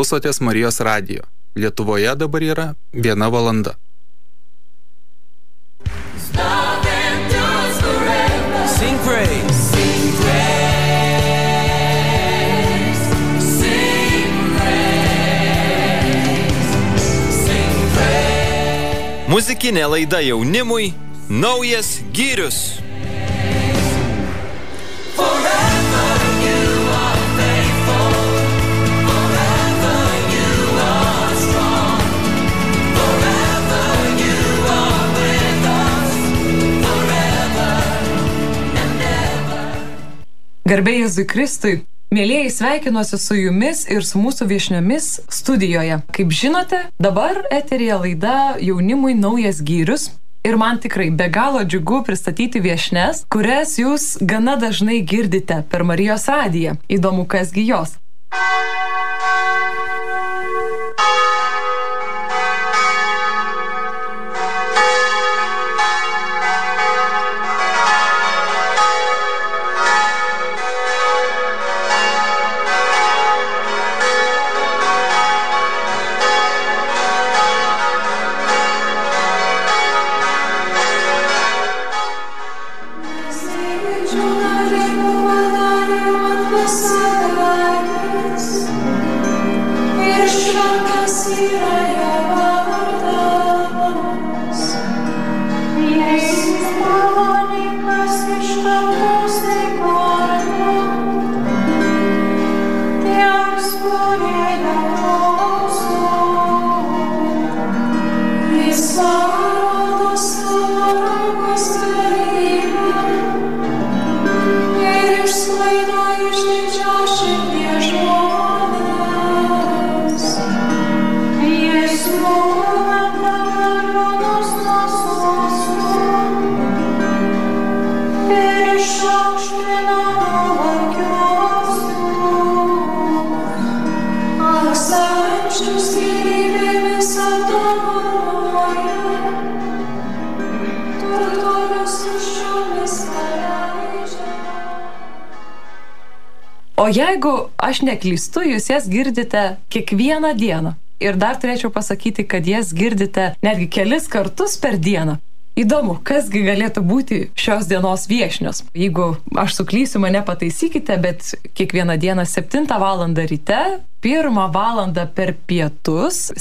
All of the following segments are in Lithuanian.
Klausotės Marijos radijo. Lietuvoje dabar yra 1 valanda. Sing praise. Sing praise. Sing praise. Sing praise. Muzikinė laida jaunimui Naujas gyrius. Garbė Jėzui Kristui, mielieji, sveikinuosi su jumis ir su mūsų viešniomis studijoje. Kaip žinote, dabar eteryje laida jaunimui Naujas gyrius ir man tikrai be galo džiugu pristatyti viešnes, kurias jūs gana dažnai girdite per Marijos radiją. Įdomu, kasgi jos. O jeigu aš neklystu, jūs jas girdite kiekvieną dieną. Ir dar turėčiau pasakyti, kad jas girdite netgi kelis kartus per dieną. Įdomu, kasgi galėtų būti šios dienos viešnios. Jeigu aš suklysiu, mane pataisykite, bet kiekvieną dieną 7 valandą ryte, 1 valandą per pietus,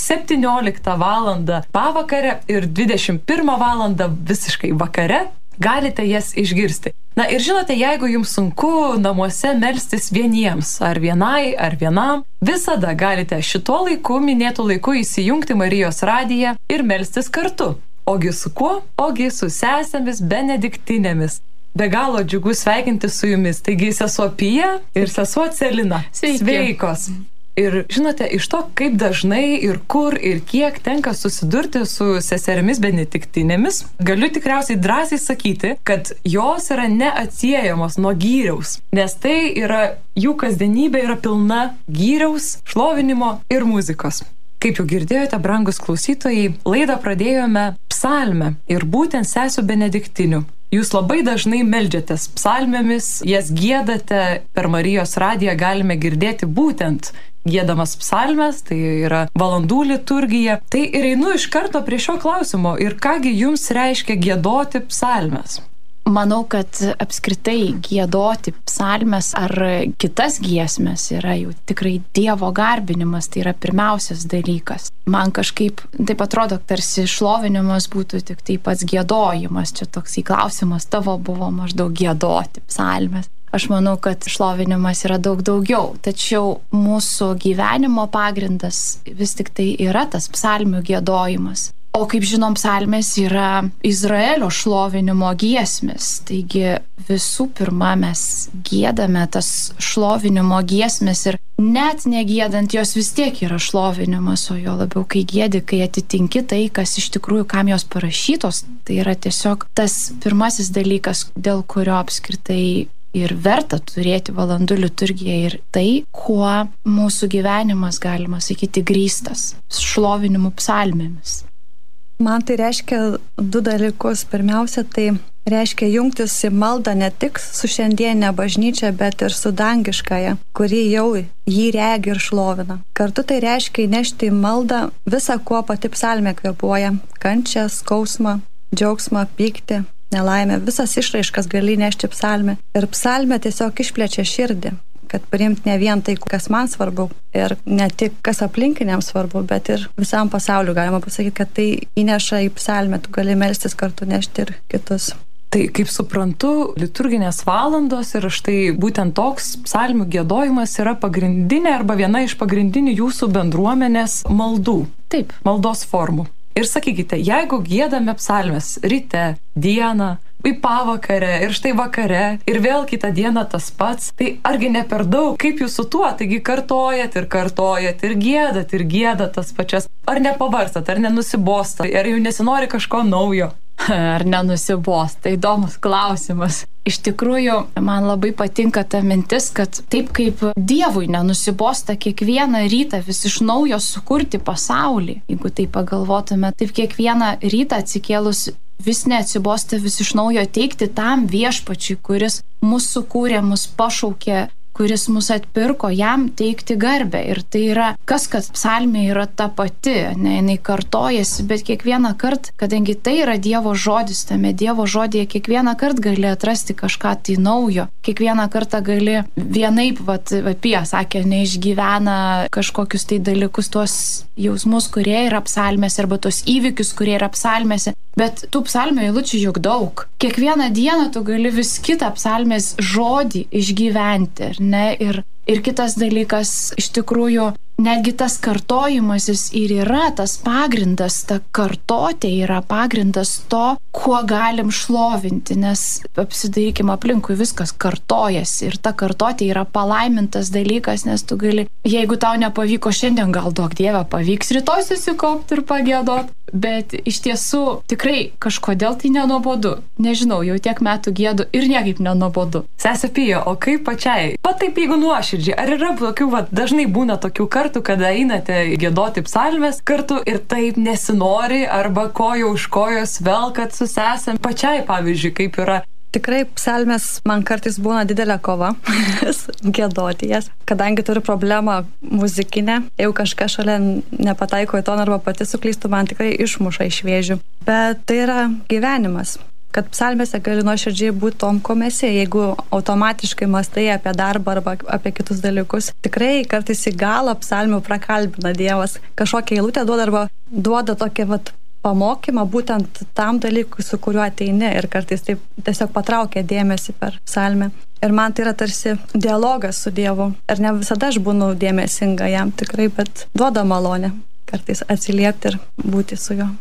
17 valandą pavakarę ir 21 valandą visiškai vakare galite jas išgirsti. Na ir žinote, jeigu jums sunku namuose melstis vieniems, ar vienai, ar vienam, visada galite šituo laiku, minėtų laiku įsijungti Marijos radiją ir melstis kartu. Ogi su kuo? Ogi su sesėmis benediktinėmis. Be galo džiugu sveikinti su jumis. Taigi sesuo Pija ir sesuo Celina. Sveiki. Sveikos. Ir žinote, iš to, kaip dažnai ir kur ir kiek tenka susidurti su seserimis benediktinėmis, galiu tikriausiai drąsiai sakyti, kad jos yra neatsiejamos nuo gyriaus, nes tai yra, jų kasdienybė yra pilna gyriaus, šlovinimo ir muzikos. Kaip jau girdėjote, brangus klausytojai, laidą pradėjome psalme ir būtent sesių benediktinių. Jūs labai dažnai meldžiatės psalmėmis, jas giedate, per Marijos radiją galime girdėti būtent giedamas psalmes, tai yra valandų liturgija. Tai ir einu iš karto prie šio klausimo. Ir kągi jums reiškia giedoti psalmes? Manau, kad apskritai giedoti psalmes ar kitas giesmes yra jau tikrai Dievo garbinimas, tai yra pirmiausias dalykas. Man kažkaip taip atrodo, tarsi šlovinimas būtų tik tai pats giedojimas. Čia toks klausimas tavo buvo maždaug giedoti psalmes. Aš manau, kad šlovinimas yra daug daugiau, tačiau mūsų gyvenimo pagrindas vis tik tai yra tas psalmių giedojimas. O kaip žinom, psalmės yra Izraelio šlovinimo giesmės. Taigi visų pirma mes giedame tas šlovinimo giesmės ir net negiedant jos vis tiek yra šlovinimas, o jo labiau kai giedi, kai atitinki tai, kas iš tikrųjų kam jos parašytos, tai yra tiesiog tas pirmasis dalykas, dėl kurio apskritai ir verta turėti valandų liturgiją ir tai, kuo mūsų gyvenimas, galima sakyti, grįstas šlovinimu psalmėmis. Man tai reiškia 2 dalykus. Pirmiausia, tai reiškia jungtis į maldą ne tik su šiandienė bažnyčia, bet ir su dangiškąja, kuri jau jį regi ir šlovina. Kartu tai reiškia įnešti į maldą visą, kuo pati psalmė kvėpuoja - kančią, skausmą, džiaugsmą, pyktį, nelaimę. Visas išraiškas gali nešti psalmę. Ir psalmė tiesiog išplečia širdį, kad priimti ne vien tai, kas man svarbu ir ne tik kas aplinkiniams svarbu, bet ir visam pasauliu galima pasakyti, kad tai įneša į psalmę, tu gali melstis kartu nešti ir kitus. Tai, kaip suprantu, liturginės valandos ir štai būtent toks psalmių giedojimas yra pagrindinė arba viena iš pagrindinių jūsų bendruomenės maldų. Taip. Maldos formų. Ir sakykite, jeigu giedame psalmes ryte, dieną, į pavakarę ir štai vakare ir vėl kitą dieną tas pats, tai argi ne per daug, kaip jūs su tuo, taigi kartojat ir giedat tas pačias, ar nepabarstat, ar nenusibosta, ar jau nesinori kažko naujo? Ar nenusibosta, įdomus klausimas. Iš tikrųjų, man labai patinka ta mintis, kad taip kaip Dievui nenusibosta kiekvieną rytą vis iš naujo sukurti pasaulį, jeigu tai pagalvotume, taip kiekvieną rytą atsikėlus vis neatsibosta vis iš naujo teikti tam viešpačiui, kuris mus sukūrė, mus pašaukė, kuris mus atpirko, jam teikti garbę. Ir tai yra, kas kad psalmė yra ta pati, ne, jinai kartojasi, bet kiekvieną kartą, kadangi tai yra Dievo žodis, tame Dievo žodėje kiekvieną kartą gali atrasti kažką tai naujo, kiekvieną kartą gali vienaip, Pija sakė, neišgyvena kažkokius tai dalykus, tuos jausmus, kurie yra psalmėse, arba tuos įvykius, kurie yra psalmėse, bet tų psalmio eilučių juk daug. Kiekvieną dieną tu gali vis kitą psalmės žodį išgyventi, ar ne? Ir kitas dalykas, iš tikrųjų, netgi tas kartojimasis ir yra tas pagrindas, ta kartotė yra pagrindas to, kuo galim šlovinti, nes apsidairykime aplinkui, viskas kartojasi ir ta kartotė yra palaimintas dalykas, nes tu gali, jeigu tau nepavyko šiandien, gal duok Dieve, pavyks rytoj susikaupti ir pagiedot, bet iš tiesų tikrai kažkodėl tai nenuobodu. Nežinau, jau tiek metų giedu ir niekaip nenuobodu. Sesė Pija, o kaip pačiai? Taip, jeigu nuoširdžiai, ar yra tokių, dažnai būna tokių kartų, kada einate giedoti psalmes kartu ir taip nesinori, arba kojo už kojos velkat su sesėm? Pačiai, pavyzdžiui, kaip yra? Tikrai psalmės man kartais būna didelė kova giedoti jas, kadangi turiu problemą muzikinę, jeigu kažkas šalia nepataiko į toną arba pati suklystų, man tikrai išmuša iš vėžių. Bet tai yra gyvenimas. Kad psalmėse gali nuoširdžiai būti tom, ko mes, jeigu automatiškai mąstai apie darbą arba apie kitus dalykus. Tikrai kartais į galą psalmių prakalbina Dievas. Kažkokią eilutę duoda arba duoda tokią pamokymą būtent tam dalykui, su kuriuo ateini, ir kartais taip tiesiog patraukia dėmesį per psalmę. Ir man tai yra tarsi dialogas su Dievu. Ir ne visada aš būnu dėmesinga jam tikrai, bet duoda malonę kartais atsiliepti ir būti su juo.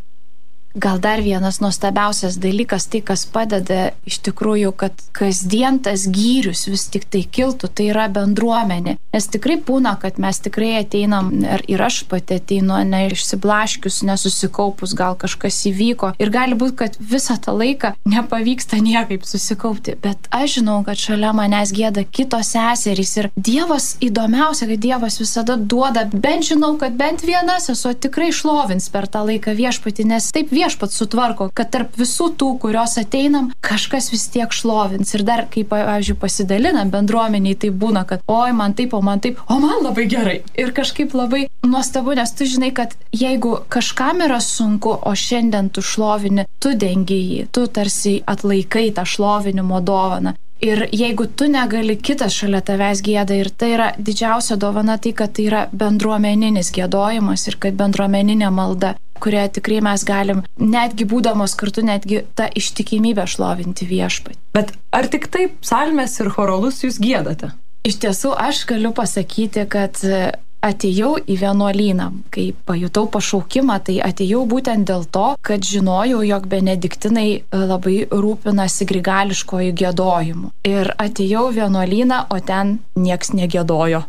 Gal dar vienas nuostabiausias dalykas, tai kas padeda iš tikrųjų, kad kasdien tas gyrius vis tik tai kiltų, tai yra bendruomenė. Nes tikrai būna, kad mes tikrai ateinam, ir aš pati ateinu, išsiblaškius, nesusikaupus, gal kažkas įvyko. Ir gali būti, kad visą tą laiką nepavyksta niekaip susikaupti. Bet aš žinau, kad šalia manęs gieda kitos seserys. Ir Dievas, įdomiausia, kad Dievas visada duoda, bent žinau, kad bent viena sesuo tikrai šlovins per tą laiką viešpatį, nes taip viešpats sutvarko, kad tarp visų tų, kurios ateinam, kažkas vis tiek šlovins. Ir dar, kai, pavyzdžiui, pasidalinam bendruomeniai, tai būna, kad oi, man taip, o man labai gerai. Ir kažkaip labai nuostabu, nes tu žinai, kad jeigu kažkam yra sunku, o šiandien tu šlovini, tu dengi jį, tu tarsi atlaikai tą šlovinimo dovaną. Ir jeigu tu negali, kitas šalia tavęs gieda, ir tai yra didžiausia dovana, tai kad tai yra bendruomeninis giedojimas ir kad bendruomeninė malda, kurioje tikrai mes galim, netgi būdamos kartu, netgi tą ištikimybę šlovinti viešpatį. Bet ar tik taip psalmes ir choralus jūs giedate? Iš tiesų, aš galiu pasakyti, kad atėjau į vienuolyną. Kai pajutau pašaukimą, tai atėjau būtent dėl to, kad žinojau, jog benediktinai labai rūpinasi grigališkojų giedojimu. Ir atėjau į vienuolyną, o ten nieks negiedojo.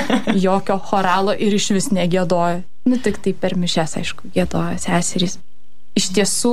Jokio choralo ir iš vis negiedojo. Tik tai per mišes, aišku, giedojo seserys. Iš tiesų,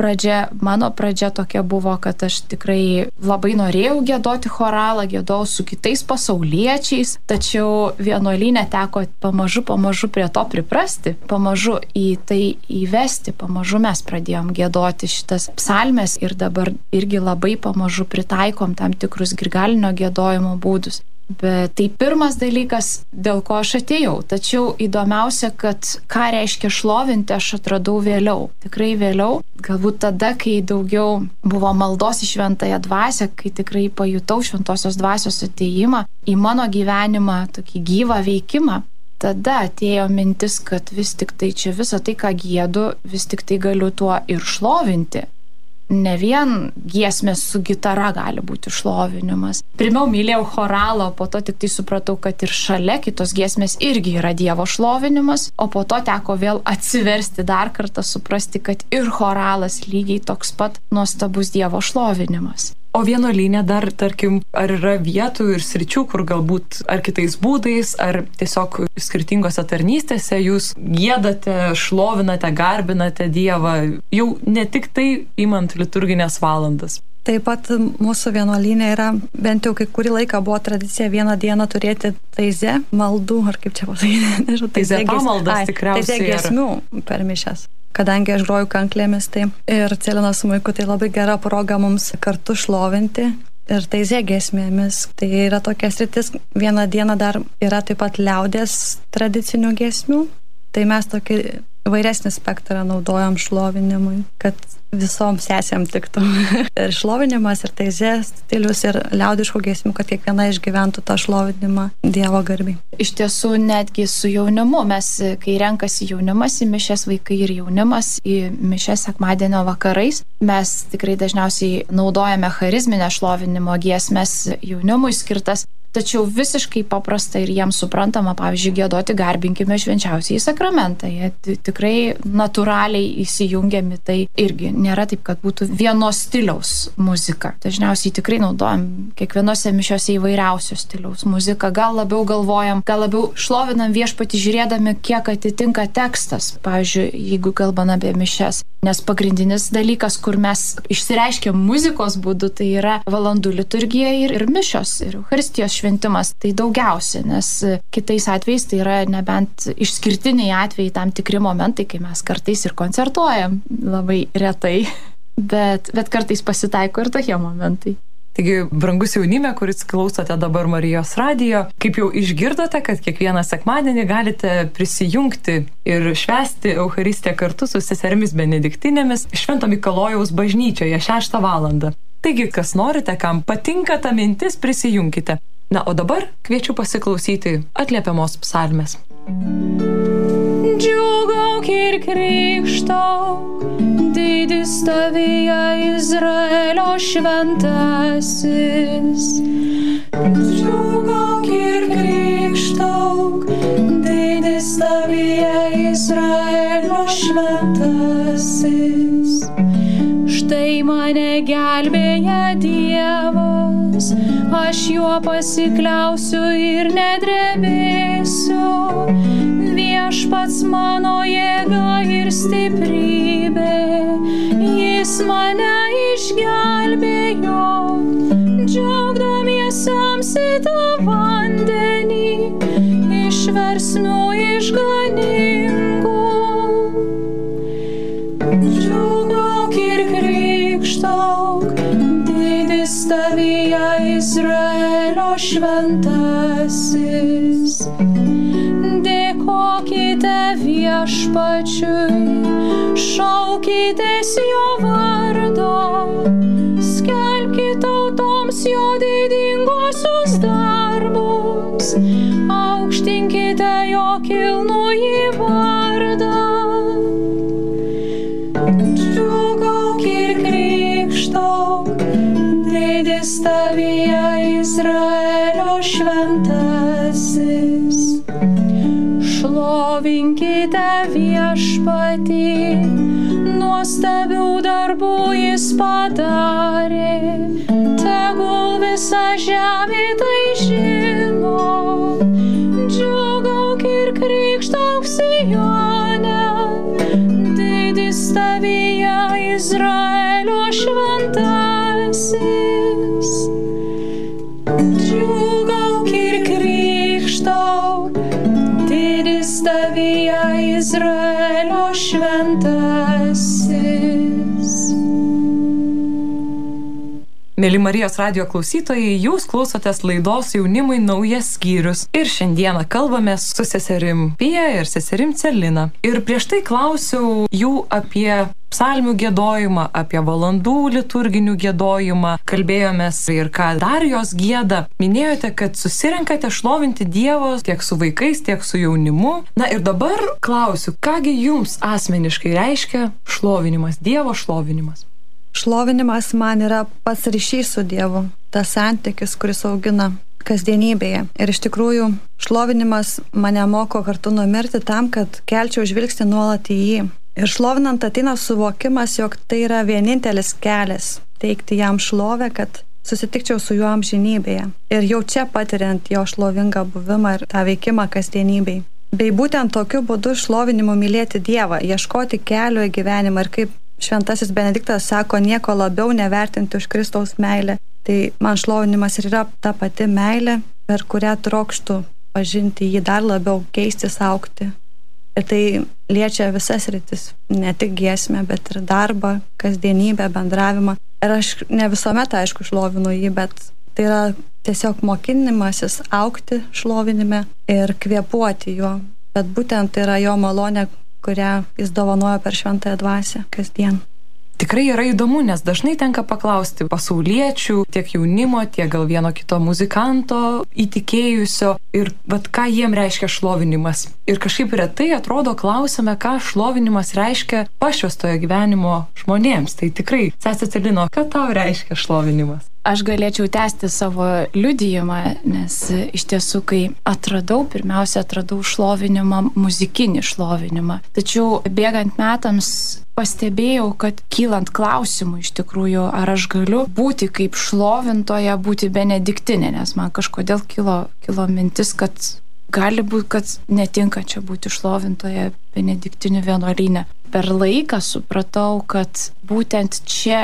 mano pradžia tokia buvo, kad aš tikrai labai norėjau giedoti choralą, giedau su kitais pasauliečiais, tačiau vienuolyne teko pamažu prie to priprasti, pamažu į tai įvesti, pamažu mes pradėjom giedoti šitas psalmes ir dabar irgi labai pamažu pritaikom tam tikrus grigalinio giedojimo būdus. Bet tai pirmas dalykas, dėl ko aš atėjau. Tačiau įdomiausia, kad ką reiškia šlovinti, aš atradau vėliau. Tikrai vėliau. Galbūt tada, kai daugiau buvo maldos į šventąją dvasią, kai tikrai pajutau šventosios dvasios atėjimą į mano gyvenimą, tokį gyvą veikimą. Tada atėjo mintis, kad vis tik tai čia visą tai, ką giedu, vis tik tai galiu tuo ir šlovinti. Ne vien giesmės su gitara gali būti šlovinimas. Pirmiau mylėjau choralą, po to tik tai supratau, kad ir šalia kitos giesmės irgi yra Dievo šlovinimas, o po to teko vėl atsiversti dar kartą, suprasti, kad ir choralas lygiai toks pat nuostabus Dievo šlovinimas. O vienuolyne dar, tarkim, ar yra vietų ir sričių, kur galbūt ar kitais būdais, ar tiesiog skirtingose tarnystėse jūs giedate, šlovinate, garbinate Dievą, jau ne tik tai imant liturginės valandas? Taip pat mūsų vienuolyne yra, bent jau kai kurį laiką buvo tradicija vieną dieną turėti taizė maldų, ar kaip čia pasakyti, taizė pamaldas tikriausiai. Taizė giesmių per mišias. Kadangi aš groju kanklėmis, tai ir Celinos smuiku, tai labai gera proga mums kartu šlovinti ir taizė giesmėmis. Tai yra tokia sritis, vieną dieną dar yra taip pat liaudės tradicinių giesmių, tai mes tokį įvairesnį spektrą naudojam šlovinimui, kad visoms sesėm tiktų. Ir šlovinimas, ir taizė stilius, ir liaudiškų giesmių, kad kiekviena išgyventų tą šlovinimą Dievo garbei. Iš tiesų, netgi su jaunimu, mes, kai renkasi jaunimas į mišias, vaikai ir jaunimas į mišias sekmadienio vakarais, mes tikrai dažniausiai naudojame charizminę šlovinimo giesmes jaunimui skirtas. Tačiau visiškai paprasta ir jiems suprantama, pavyzdžiui, giedoti garbinkime švenčiausiąjį sakramentą. Jie tikrai natūraliai įsijungiami, tai irgi nėra taip, kad būtų vienos stiliaus muzika. Dažniausiai tikrai naudojam kiekvienose mišiose įvairiausios stiliaus muziką. Gal labiau galvojam, gal labiau šlovinam viešpatį žiūrėdami, kiek atitinka tekstas. Pavyzdžiui, jeigu kalbame apie mišias. Nes pagrindinis dalykas, kur mes išsireiškiam muzikos būdu, tai yra valandų liturgija ir mišios, ir Eucharistijos šventimas. Tai daugiausia, nes kitais atvejais tai yra nebent išskirtiniai atvejai, tam tikri momentai, kai mes kartais ir koncertuojam, labai retai, bet kartais pasitaiko ir tokie momentai. Taigi, brangus jaunime, kuris klausote dabar Marijos radijo, kaip jau išgirdote, kad kiekvieną sekmadienį galite prisijungti ir švęsti Eucharistiją kartu su seserimis Benediktinėmis Švento Mikalojaus bažnyčioje 6 valandą. Taigi, kas norite, kam patinka ta mintis, prisijunkite. Na, o dabar kviečiu pasiklausyti atliepiamos psalmės. Džiūgauk ir krikštauk, didis tavyje Izraelio šventasis. Džiūgauk ir krikštauk, didis tavyje Izraelio šventasis. Štai mane gelbėja Dievas, aš juo pasikliausiu ir nedrebėsiu. Viešpats mano jėga ir stiprybė, jis mane išgelbėjo. Džiaugdamiesiamsi tą vandenį, išversmių išganingų. Džiūgauk ir krikštauk, didis tavyje Izraelio šventasis. Dėkokite viešpačiui, šaukitės jo vardo, skelbkite tautoms jo didinguosius darbus, aukštinkite jo kilnųjį vardą. Džiūgauk ir krikštauk, didis tavyje Izraelio šventasis. Šlovinkite viešpatį, nuostabių darbų jis padarė, tegul visa žemė tai žino. Džiūgauk ir krikštauk Sione, didis tavyje Izraelio šventasis. Džiūgauk ir krykštauk, didis tavyje Izraelio šventasis. Mėly Marijos radijo klausytojai, jūs klausotės laidos Jaunimui naujas skyrius. Ir šiandieną kalbame su seserim Pija ir seserim Celina. Ir prieš tai klausiau jų apie psalmių giedojimą, apie valandų liturginių giedojimą. Kalbėjomės ir ką dar jos gieda. Minėjote, kad susirenkate šlovinti Dievo tiek su vaikais, tiek su jaunimu. Na ir dabar klausiu, kągi jums asmeniškai reiškia šlovinimas, Dievo šlovinimas? Šlovinimas man yra pats ryšys su Dievu, tas santykis, kuris augina kasdienybėje. Ir iš tikrųjų šlovinimas mane moko kartu numirti tam, kad kelčiau žvilgsnį nuolat į jį. Ir šlovinant ateina suvokimas, jog tai yra vienintelis kelias teikti jam šlovę, kad susitikčiau su juo amžinybėje. Ir jau čia patiriant jo šlovingą buvimą ir tą veikimą kasdienybėje. Bei būtent tokiu būdu šlovinimu mylėti Dievą, ieškoti kelio į gyvenimą ir kaip Šventasis Benediktas sako, nieko labiau nevertinti už Kristaus meilę. Tai man šlovinimas ir yra ta pati meilė, per kurią trokštų pažinti jį dar labiau, keistis, augti. Ir tai liečia visas sritis, ne tik giesmę, bet ir darbą, kasdienybę, bendravimą. Ir aš ne visuomet, aišku, šlovinu jį, bet tai yra tiesiog mokinimasis augti šlovinime ir kvėpuoti juo. Bet būtent tai yra jo malonė, kurią jis dovanojo per šventąją dvasią kasdien. Tikrai yra įdomu, nes dažnai tenka paklausti pasauliečių, tiek jaunimo, tiek gal vieno kito muzikanto įtikėjusio ir ką jiem reiškia šlovinimas. Ir kažkaip retai atrodo klausime, ką šlovinimas reiškia pašvęstojo gyvenimo žmonėms. Tai tikrai, sesė Celino, ką tau reiškia šlovinimas? Aš galėčiau tęsti savo liudijimą, nes iš tiesų, kai pirmiausia atradau šlovinimą, muzikinį šlovinimą. Tačiau bėgant metams pastebėjau, kad kylant klausimų iš tikrųjų, ar aš galiu būti kaip šlovintoja, būti benediktinė, nes man kažkodėl kilo mintis, kad gali būti, kad netinka čia būti šlovintoja benediktinių vienuolyne. Per laiką supratau, kad būtent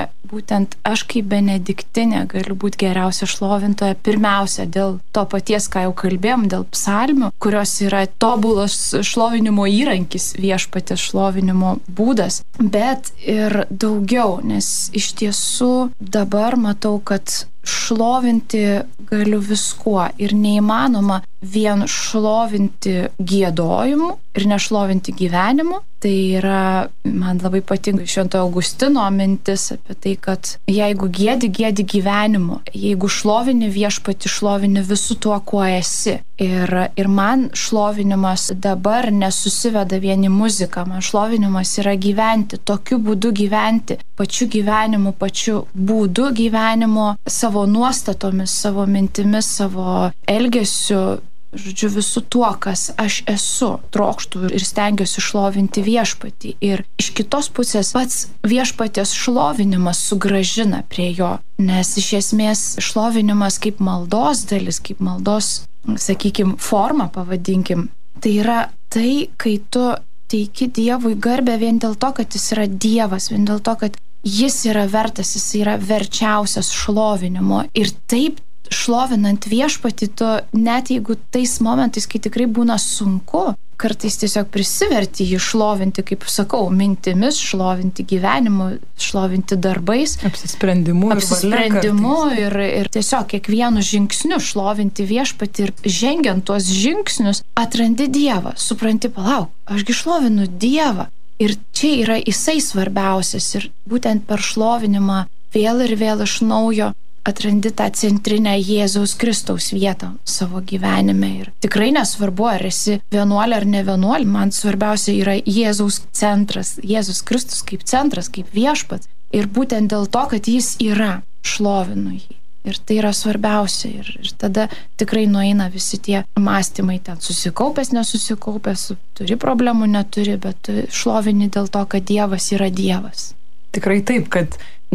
aš kaip benediktinė galiu būti geriausia šlovintoja pirmiausia dėl to paties, ką jau kalbėjom, dėl psalmių, kurios yra tobulos šlovinimo įrankis, viešpaties šlovinimo būdas, bet ir daugiau, nes iš tiesų dabar matau, kad šlovinti galiu viskuo ir neįmanoma vien šlovinti giedojimu ir nešlovinti gyvenimu. Tai yra, man labai patinka Šventojo Augustino mintis apie tai, kad jeigu giedi gyvenimu, jeigu šlovini viešpatį, šlovini visų tuo, kuo esi. Ir man šlovinimas dabar nesusiveda vien į muziką, man šlovinimas yra gyventi, tokiu būdu gyventi, pačiu gyvenimu, pačiu būdu gyvenimo, savo nuostatomis, savo mintimis, savo elgesiu, žodžiu, visų tuo, kas aš esu, trokštų ir stengiuosi šlovinti viešpatį. Ir iš kitos pusės pats viešpaties šlovinimas sugrąžina prie jo, nes iš esmės šlovinimas kaip maldos dalis, kaip maldos, sakykime, forma, pavadinkim, tai yra tai, kai tu teiki Dievui garbę vien dėl to, kad jis yra Dievas, vien dėl to, kad jis yra vertas, jis yra verčiausias šlovinimo. Ir taip šlovinant viešpatį, tu net jeigu tais momentais, kai tikrai būna sunku, kartais tiesiog prisiverti jį šlovinti, kaip sakau, mintimis, šlovinti gyvenimu, šlovinti darbais, apsisprendimu ir tiesiog kiekvienu žingsniu šlovinti viešpatį. Ir žengiant tuos žingsnius atrandi Dievą, supranti, palauk, ašgi šlovinu Dievą. Ir čia yra jisai svarbiausias ir būtent per šlovinimą vėl ir vėl iš naujo atrandi tą centrinę Jėzaus Kristaus vietą savo gyvenime. Ir tikrai nesvarbu, ar esi vienuolė ar ne vienuolė, man svarbiausia yra Jėzaus centras, Jėzus Kristus kaip centras, kaip viešpats. Ir būtent dėl to, kad jis yra, šlovinu jį. Ir tai yra svarbiausia. Ir tada tikrai nueina visi tie mąstymai ten susikaupęs, nesusikaupęs, turi problemų, neturi, bet šlovini dėl to, kad Dievas yra Dievas. Tikrai taip, kad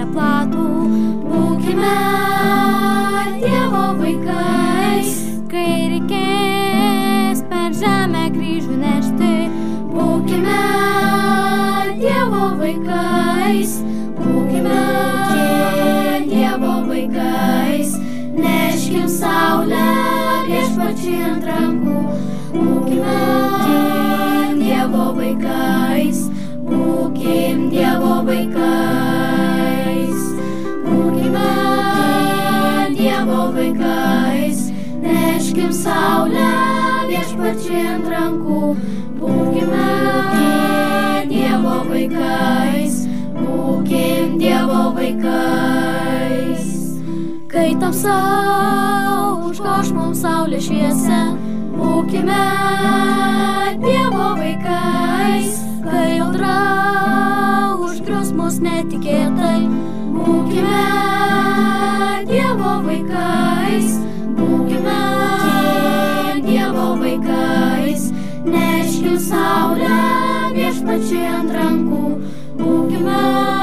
kelią platų, būkime Dievo vaikais. Kai reikės per žemę kryžių nešti, būkime Dievo vaikais. Būkime Dievo vaikais. Neškim saulę viešpačiui ant rankų, būkime Dievo vaikais. Būkim Dievo vaikais. Būkime Dievo vaikais. Neškim saulę viešpačiui ant rankų, būkime Dievo vaikais. Būkim Dievo vaikais. Kai tamsa užgoš mums saulė šviesa, būkime Dievo vaikais. Kai audra užgrius mus netikėtai, būkime Dievo vaikais. Būkime Dievo vaikais. Neškim saulę viešpačiui ant rankų, būkime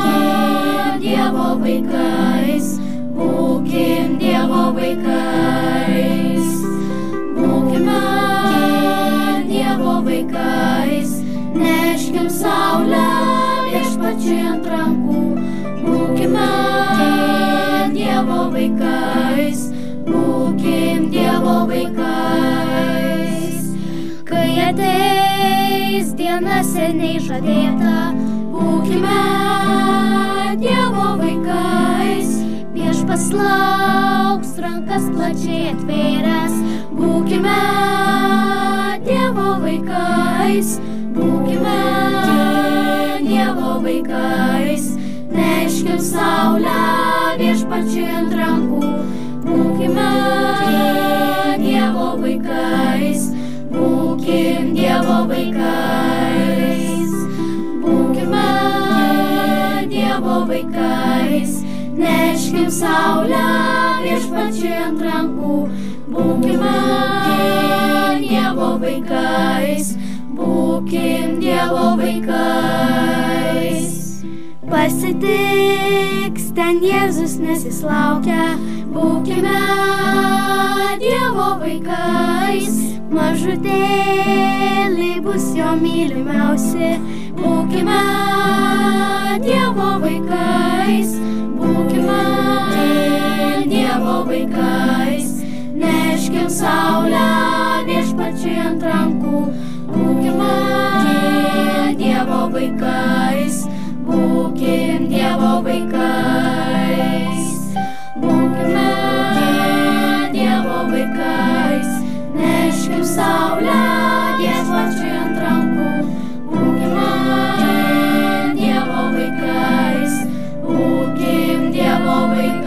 Dievo vaikais. Būkim Dievo vaikais. Būkime Dievo vaikais. Neškim saulę viešpačiui ant rankų, būkime Dievo vaikais. Būkim Dievo vaikais. Kai ateis diena seniai žadėta, būkime Dievo vaikais. Viešpats lauks rankas plačiai atvėręs, būkime Dievo vaikais. Būkime Dievo vaikais. Neškim saulę viešpačiui ant rankų, būkime Dievo vaikais. Būkim Dievo vaikais. Būkime Dievo vaikais. Neškim saulę viešpačiui ant rankų, būkime Dievo vaikais. Būkim Dievo vaikais. Pasitiks ten Jėzus, nes jis laukia, būkime Dievo vaikais. Mažutėliai bus jo mylimiausi, būkime Dievo vaikais. Būkime Dievo vaikais. Neškim saulę viešpačiui ant rankų, būkime Dievo vaikais. Būkim Dievo vaikais. Būkime Dievo vaikais. Neškim saulę viešpačiui ant rankų, būkime Dievo vaikais. Būkim Dievo vaikais.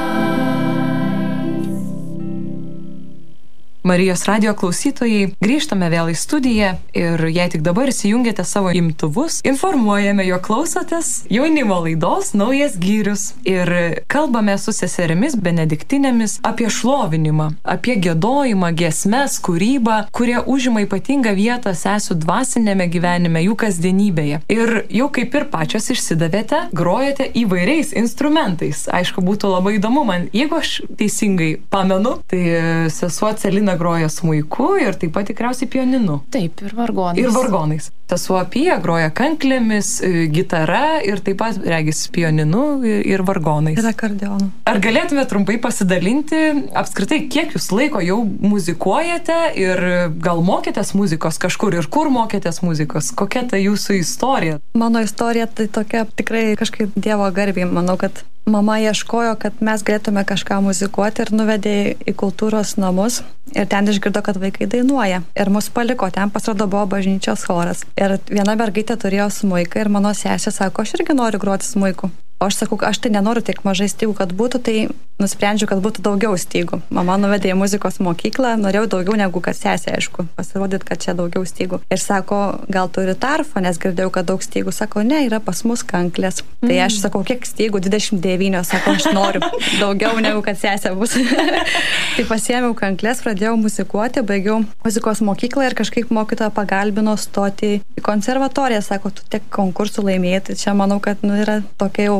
Marijos radio klausytojai, grįžtame vėl į studiją ir jei tik dabar įsijungėte savo imtuvus, informuojame, jog klausotės jaunimo laidos Naujas gyrius ir kalbame su seserimis benediktinėmis apie šlovinimą, apie giedojimą, giesmes, kūrybą, kurie užima ypatingą vietą sesių dvasinėme gyvenime, jų kasdienybėje. Ir jau kaip ir pačios išsidavėte, grojate įvairiais instrumentais. Aišku, būtų labai įdomu man, jeigu aš teisingai pamenu, tai sesuo Celina groja smuiku ir taip pat tikriausiai pianinu. Taip, ir vargonais. Ir vargonais. Sesuo Pija groja kanklėmis, gitara ir taip pat, regis, pianinu ir vargonais. Ir akordeonu. Ar galėtume trumpai pasidalinti apskritai, kiek jūs laiko jau muzikuojate ir gal mokėtės muzikos kažkur ir kur mokėtės muzikos? Kokia ta jūsų istorija? Mano istorija tai tokia tikrai kažkaip Dievo garbei. Manau, kad mama ieškojo, kad mes galėtume kažką muzikuoti ir nuvedė į kultūros namus. Ir ten išgirdo, kad vaikai dainuoja. Ir mus paliko, ten pasirodo buvo bažnyčios choras. Ir viena mergaitė turėjo smuiką ir mano sesė sako, aš irgi noriu groti smuiku. O aš sakau, aš tai nenoriu tiek mažai stygų, kad būtų, tai nusprendžiau, kad būtų daugiau stygų. Mama nuvedė į muzikos mokyklą, norėjau daugiau negu kad sesė, aišku, pasirodyt, kad čia daugiau stygų. Ir sako, gal turi tarfą, nes girdėjau, kad daug stygų. Sako, ne, yra pas mus kanklės. Tai aš sakau, kiek stygų? 29. Sako, aš noriu daugiau negu kad sesė bus. Tai pasiėmiau kanklės, pradėjau muzikuoti, baigiau muzikos mokyklą ir kažkaip mokytoja pagalbino stoti į konservatoriją. Sako, tu tiek konkursų laimėjai, tai čia manau, kad yra tokia jau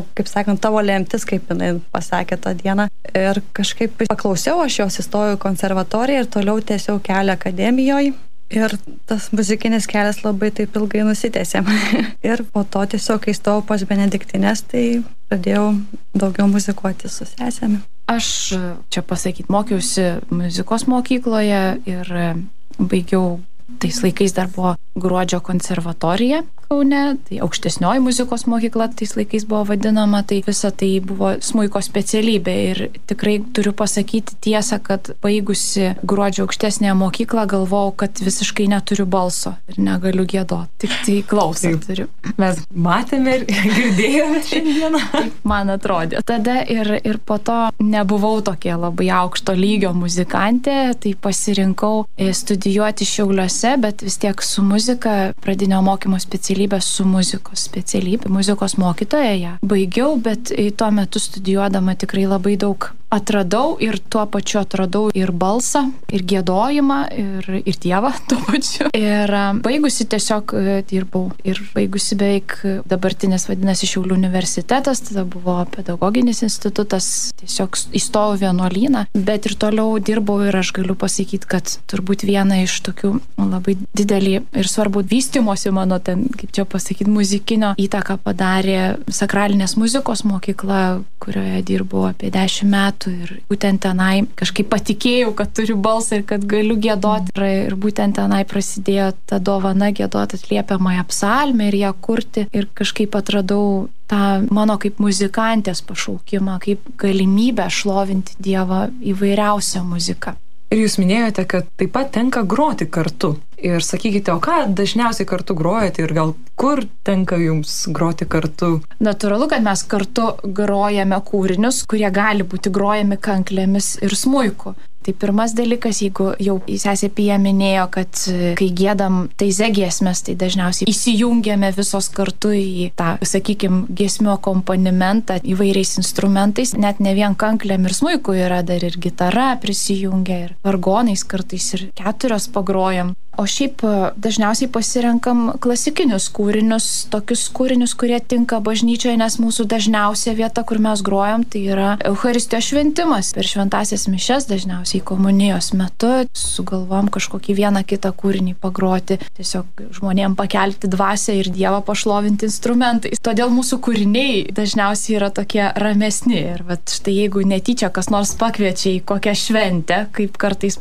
kaip sakant, tavo lemtis, kaip jinai pasakė tą dieną. Ir kažkaip paklausiau, aš jos įstojau į konservatoriją ir toliau tęsiau kelią akademijoje. Ir tas muzikinis kelias labai taip ilgai nusitęsė. Ir po to tiesiog, kai stojau pas Benediktinės, tai pradėjau daugiau muzikuoti su sesėmi. Aš čia pasakyti, mokiausi muzikos mokykloje ir baigiau, tais laikais dar buvo Gruodžio konservatorija Kaune, tai aukštesnioji muzikos mokykla tais laikais buvo vadinama, tai visa tai buvo smuiko specialybė ir tikrai turiu pasakyti tiesą, kad baigusi Gruodžio aukštesnėje mokyklą galvojau, kad visiškai neturiu balso ir negaliu giedoti, tik tai klausą turiu. Mes matėme ir girdėjome šiandieną. Taip man atrodė. Tada ir po to nebuvau tokia labai aukšto lygio muzikantė, tai pasirinkau studijuoti Šiauliuose, bet vis tiek su muzika, pradinio mokymo specialybė su muzikos specialybė, muzikos mokytoja ją baigiau, bet tuo metu studijuodama tikrai labai daug atradau ir tuo pačiu atradau ir balsą, ir giedojimą, ir Dievą tuo pačiu. Ir baigusi tiesiog dirbau ir baigusi beveik dabartinis vadinasi Šiaulių universitetas, tada buvo pedagoginis institutas, tiesiog įstojau vienuolyną, bet ir toliau dirbau ir aš galiu pasakyti, kad turbūt viena iš tokių labai didelį ir svarbų vystymosi mano ten, kaip čia pasakyti, muzikinio įtaką padarė sakralinės muzikos mokykla, kurioje dirbau apie 10 metų ir būtent tenai kažkaip patikėjau, kad turiu balsą ir kad galiu giedoti ir būtent tenai prasidėjo ta dovana giedoti atliepiamąją psalmę ir ją kurti ir kažkaip atradau tą mano kaip muzikantės pašaukimą, kaip galimybę šlovinti Dievą įvairiausią muziką. Ir jūs minėjote, kad taip pat tenka groti kartu. Ir sakykite, o ką dažniausiai kartu grojate ir gal kur tenka jums groti kartu? Natūralu, kad mes kartu grojame kūrinius, kurie gali būti grojami kanklėmis ir smuiku. Tai pirmas dalykas, jeigu jau sesė Pija minėjo, kad kai giedam taize giesmes, tai dažniausiai įsijungiame visos kartu į tą, sakykime, giesmių akompanimentą įvairiais instrumentais, net ne vien kanklėm ir smuiku yra dar ir gitara prisijungia ir vargonais kartais ir 4 pagrojam. O šiaip dažniausiai pasirenkam klasikinius kūrinius, tokius kūrinius, kurie tinka bažnyčioje, nes mūsų dažniausia vieta, kur mes grojam, tai yra Eucharistijos šventimas. Per šventąsias mišias dažniausiai komunijos metu sugalvom kažkokį vieną kitą kūrinį pagroti, tiesiog žmonėm pakelti dvasią ir Dievą pašlovinti instrumentais. Todėl mūsų kūriniai dažniausiai yra tokie ramesni. Ir vat štai jeigu netyčia kas nors pakviečia į kokią šventę, kaip kartais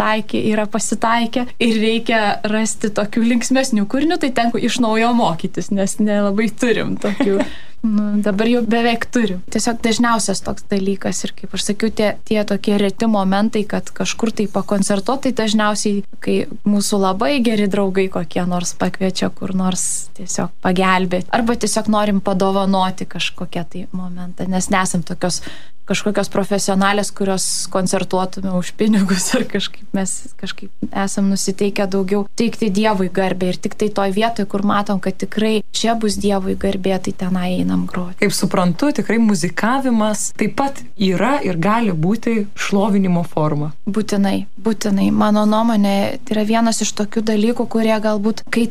yra pasitaikę ir reikia rasti tokių linksmesnių kūrinių, tai tenka iš naujo mokytis, nes nelabai turim tokių. Dabar jau beveik turim. Tiesiog dažniausias toks dalykas ir kaip aš sakiau, tie tokie reti momentai, kad kažkur tai pakoncertuoti, tai dažniausiai, kai mūsų labai geri draugai kokie nors pakviečia kur nors tiesiog pagelbėti, arba tiesiog norim padovanoti kažkokią tai momentą, nes nesam kažkokios profesionalės, kurios koncertuotume už pinigus ar mes esam nusiteikę daugiau teikti Dievui garbę ir tik tai toj vietoj, kur matom, kad tikrai čia bus Dievui garbė, tai tenai einam groti. Kaip suprantu, tikrai muzikavimas taip pat yra ir gali būti šlovinimo forma. Būtinai. Mano nuomonė, tai yra vienas iš tokių dalykų, kurie galbūt, kai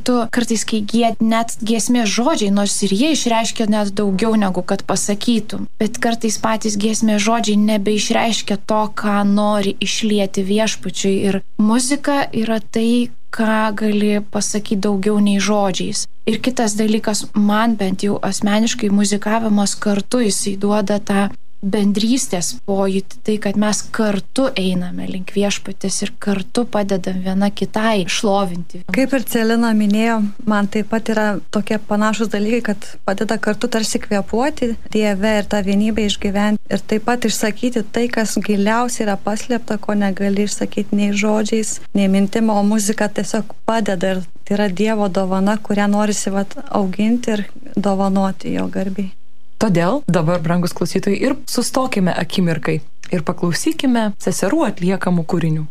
gied net giesmės žodžiai, nors ir jie išreiškia net daugiau negu kad pasakytum, bet kartais patys giesmės žodžiai nebeišreiškia to, ką nori išlieti viešpačiui ir muzika yra tai, ką gali pasakyti daugiau nei žodžiais. Ir kitas dalykas, man bent jau asmeniškai muzikavimas kartu, jisai duoda tą bendrystės pojūtį, tai kad mes kartu einame link viešpatės ir kartu padedam viena kitai šlovinti. Kaip ir Celina minėjo, man taip pat yra tokie panašus dalykai, kad padeda kartu tarsi kvėpuoti Dieve ir tą vienybę išgyventi ir taip pat išsakyti tai, kas giliausiai yra paslėpta, ko negali išsakyti nei žodžiais, nei mintim, o muzika tiesiog padeda ir tai yra Dievo dovana, kurią norisi auginti ir dovanoti jo garbei. Todėl dabar, brangus klausytojai, ir sustokime akimirkai ir paklausykime seserų atliekamų kūrinių.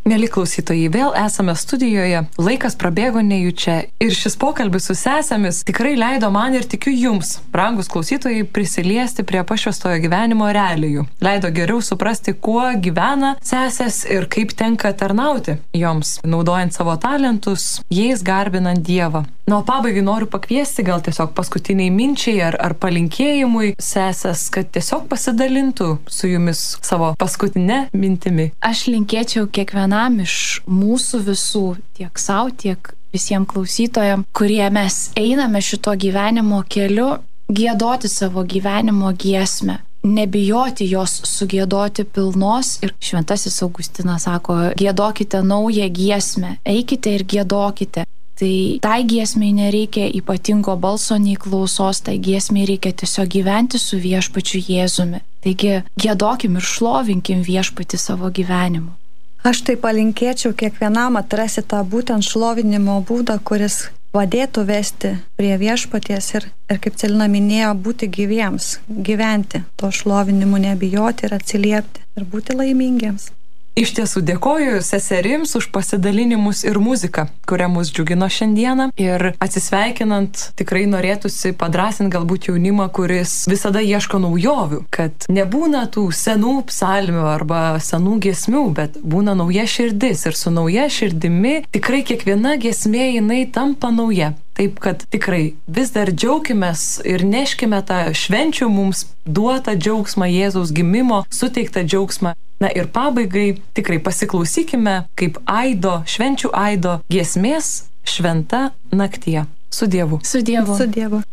Mėly klausytojai, vėl esame studijoje, laikas prabėgo nejučia ir šis pokalbis su sesėmis tikrai leido man ir tikiu jums, brangus klausytojai, prisiliesti prie pašvęstojo gyvenimo realijų. Leido geriau suprasti, kuo gyvena sesės ir kaip tenka tarnauti joms, naudojant savo talentus, jais garbinant Dievą. Na, o pabaigai noriu pakviesti gal tiesiog paskutiniai minčiai ar palinkėjimui sesės, kad tiesiog pasidalintų su jumis savo paskutinę mintimi. Aš linkėčiau kiekvienam iš mūsų visų, tiek savo, tiek visiems klausytojams, kurie mes einame šito gyvenimo keliu, giedoti savo gyvenimo giesmę. Nebijoti jos sugiedoti pilnos ir šventasis Augustinas sako, giedokite naują giesmę, eikite ir giedokite. Tai giesmei nereikia ypatingo balso nei klausos, tai giesmei reikia tiesiog gyventi su viešpačiu Jėzumi. Taigi giedokim ir šlovinkim viešpatį savo gyvenimu. Aš tai palinkėčiau kiekvienam atrasti tą būtent šlovinimo būdą, kuris padėtų vesti prie viešpaties ir kaip Celina minėjo, būti gyviems, gyventi to šlovinimu, nebijoti ir atsiliepti ir būti laimingiems. Iš tiesų dėkoju seserims už pasidalinimus ir muziką, kurią mus džiugino šiandieną. Ir atsisveikinant, tikrai norėtųsi padrąsinti galbūt jaunimą, kuris visada ieško naujovių, kad nebūna tų senų psalmių arba senų giesmių, bet būna nauja širdis ir su nauja širdimi tikrai kiekviena giesmė jinai tampa nauja. Taip, kad tikrai vis dar džiaukimės ir neškime tą švenčių mums duotą džiaugsmą, Jėzaus gimimo suteiktą džiaugsmą. Na ir pabaigai tikrai pasiklausykime kaip švenčių aido giesmės Šventa naktie. Su Dievu. Su Dievu. Su Dievu.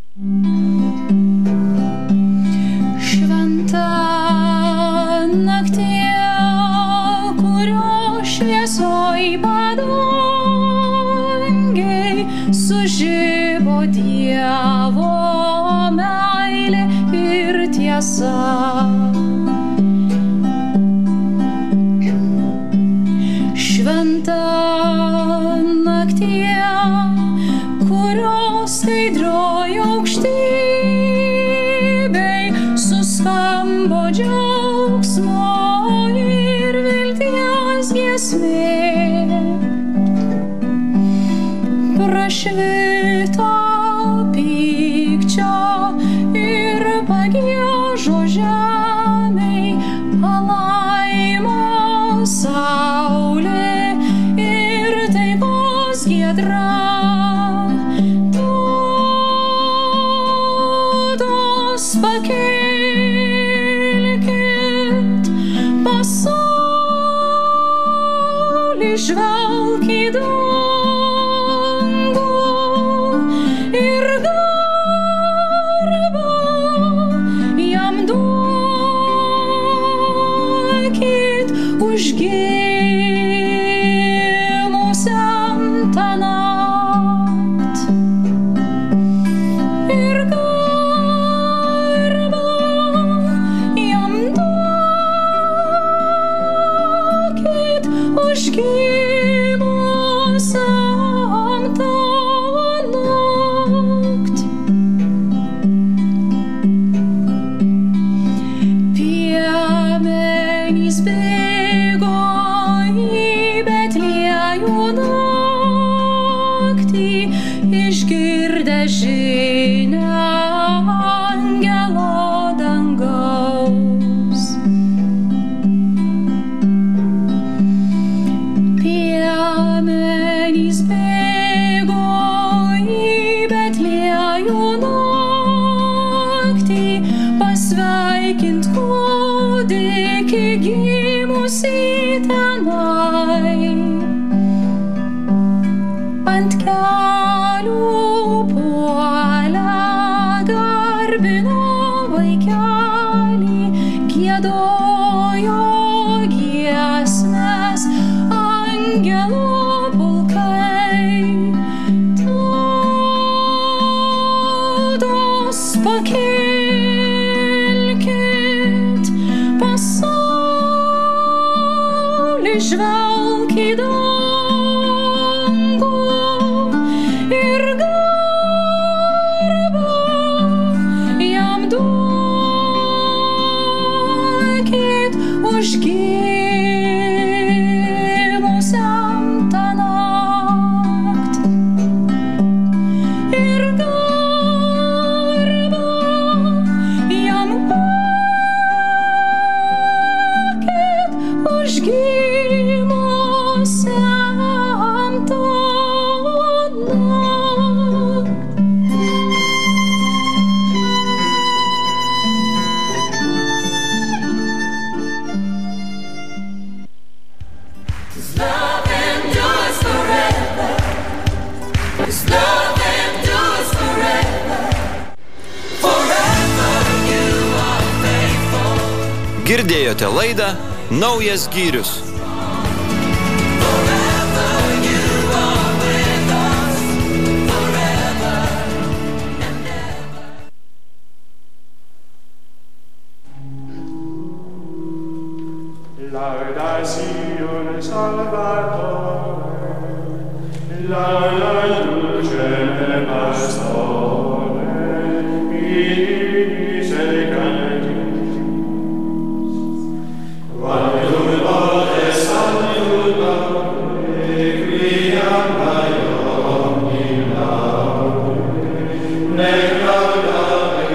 Šventa naktie, kurio šviesoj padangiai sužibo Dievo meilė ir tiesa. Šventa naktie, kurios skaidrioj aukštybėj suskambo džiaugsmo ir vilties giesmė. Prašvito pykčio ir pagiežo žemei palaimos saulė. Tautos pakelkit, pasaulį žvelk į dangų ir garbą jam duokit užgimusiam tą nakt. Ir garbą jam duokit užgimusiam tą nakt. Piemenys bėgo į Betliejų naktį, išgirdę žinią angelo dangaus. Piemenys bėgo į Betliejų naktį, pasveikint kūdikį gimusį tenai. Ant kelių puolę garbino vaikelį, giedojo giesmes angelų pulkai. Tautos pakelkit, pasaulį žvelk į dangų ir garbą jam duokit užgimus užgimusiam tąnakt. His love endures forever. His love endures forever. Forever you are faithful. Girdėjote laidą Naujas Gyrius. Forever you are with us. Forever and ever. Lauda Sione Salvatore, lauda dulce pastore, vidi sei cantis. Quando voles salutare, quiam omni laude, nec laudare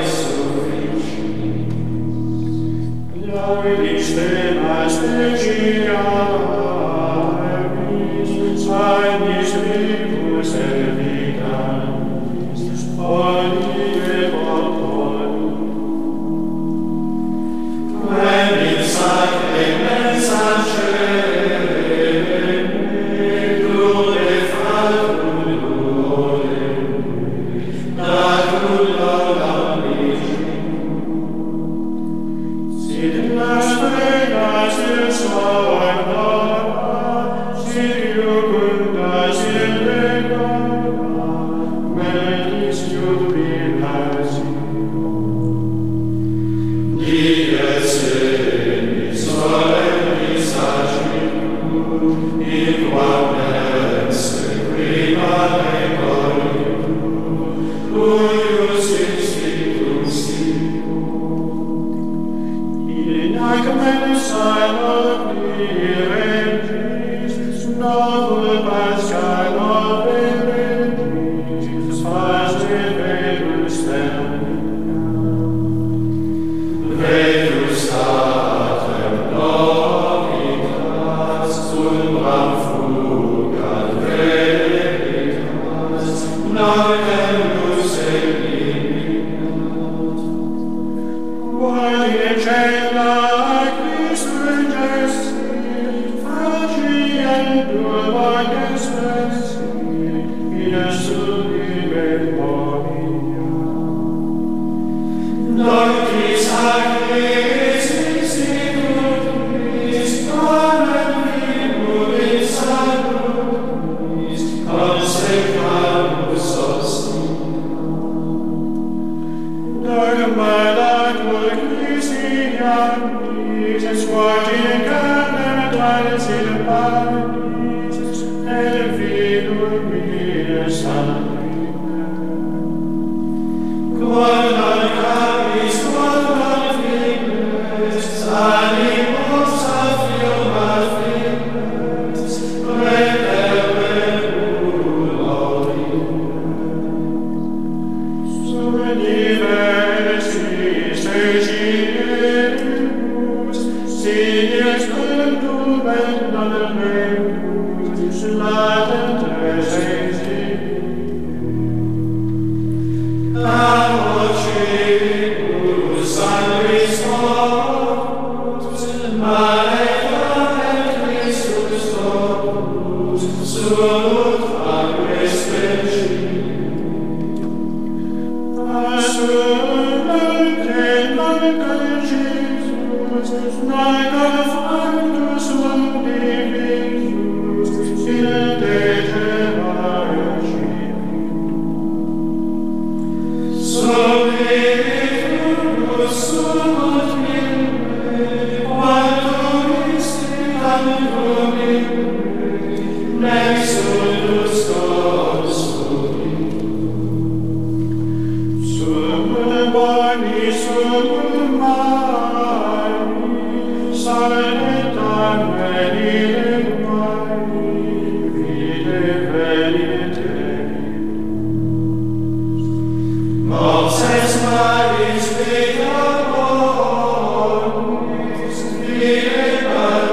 sufficiis. Laudis te Sanis vivus et vitalis, omni evocatum. Venit sacre mensa cere, dude fratum duole, datum laudam Sit in las vegas il Salvador, sit iucundas in legora, metis jubilasi. Dies senis solemnis agitur, in quam esse prima recoritur, huius institutum in ac mensae reventis, novum Paschae reventis, faste vetus Vetus statem novitas, umbram fugat veritas, noctem luce illuminat. Quod in cela Christus Gessi, facientur magis messi, in sublime Domina. Noctis agris institutis, tamen vivum in salutis, consecramus ostina. Dogma latur Christianis, et quod in carnem talis in panis, et fidum mea sanguine. Quod non capis, quod non fides, animos affirmat fides, reperve Sub universis regimus, sinies contum et non rebus, latent resensi. Amocibus sanguis mortus, maledam et Christus totus, sunt aquae specie. Assumente mancam Jesus, nacam factus mundi visus, in degenerare civimus. Sobrivitus sumut mille, quantum istitam lumine, nec solus cos Sum boni, sum mani, sanetam venire mani, vide venite. Moses Maris vita omnis, vide Maris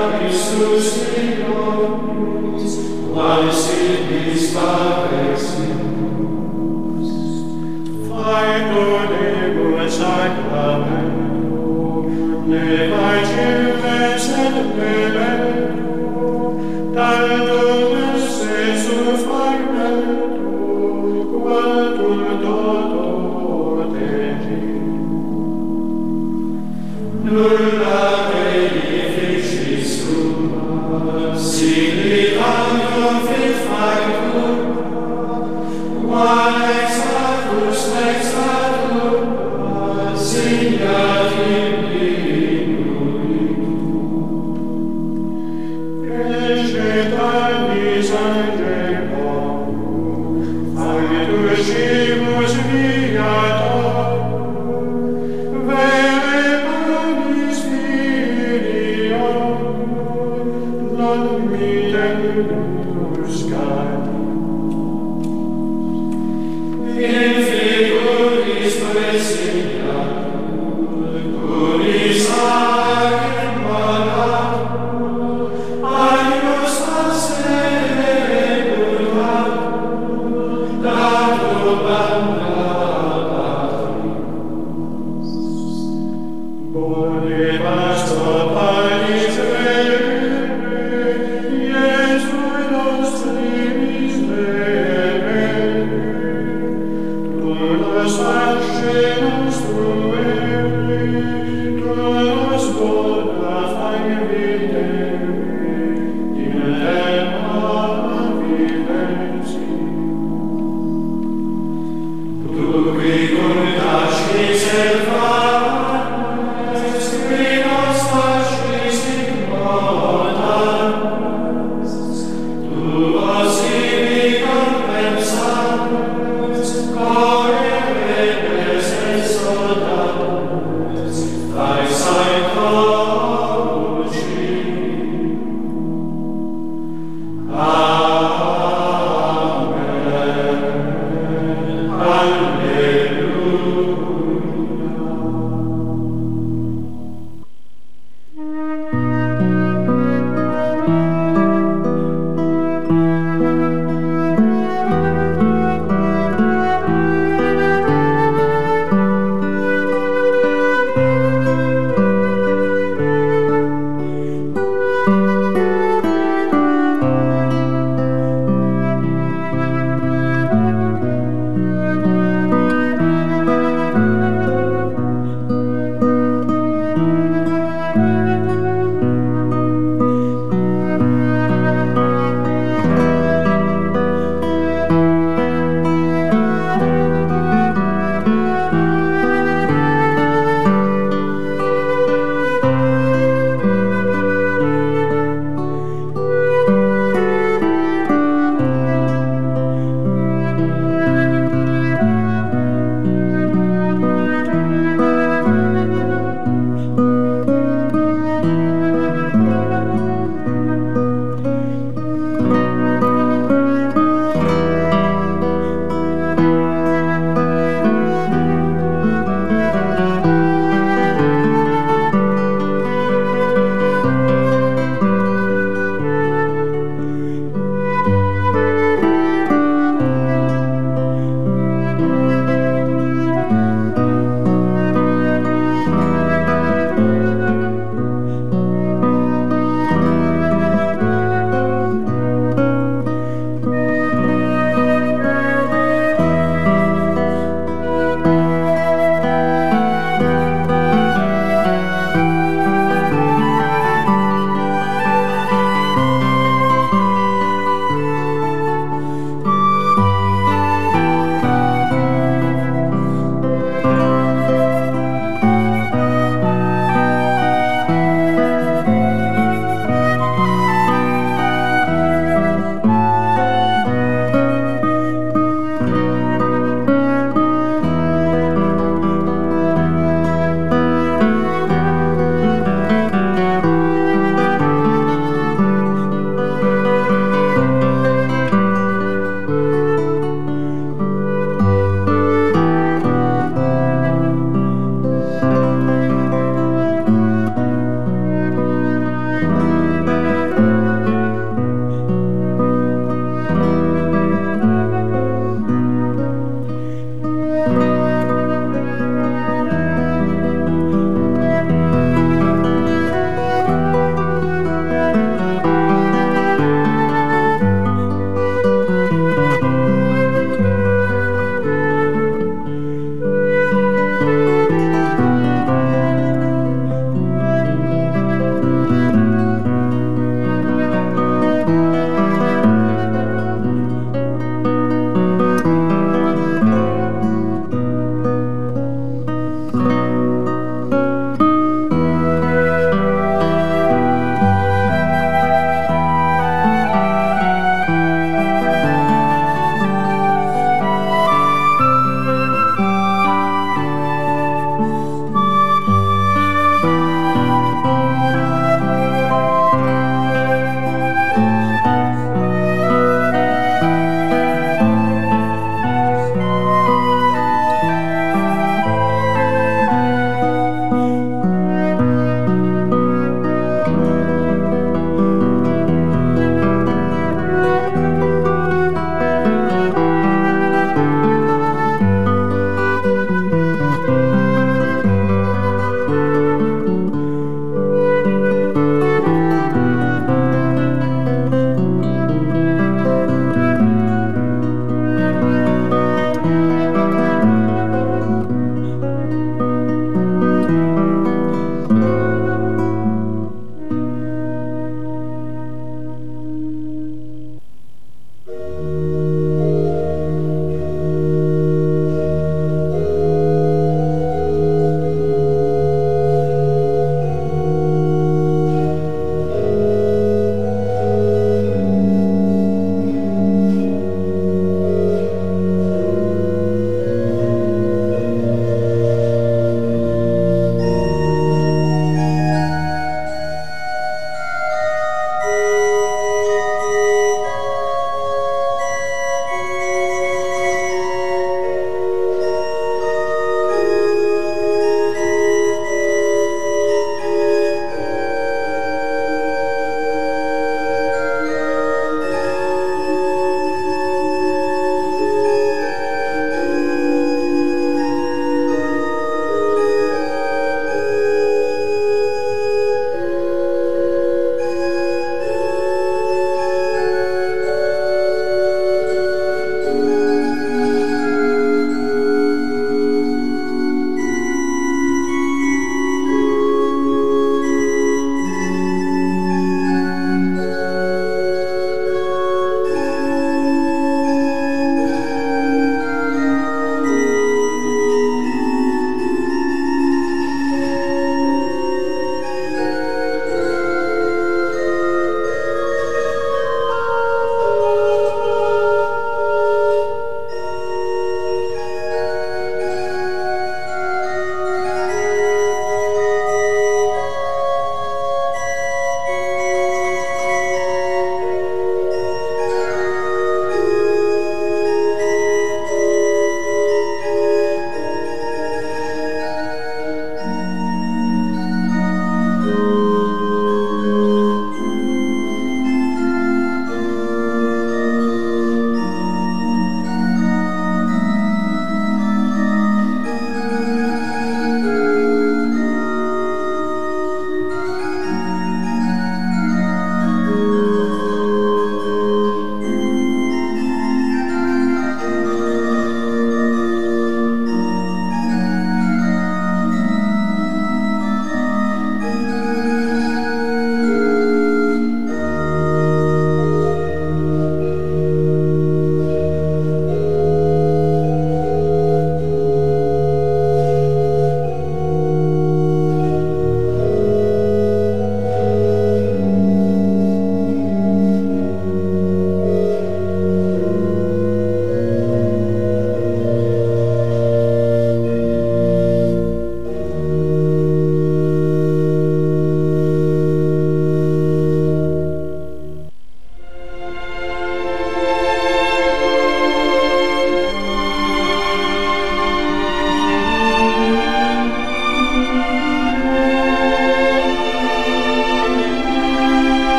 Tu qui con tasci selva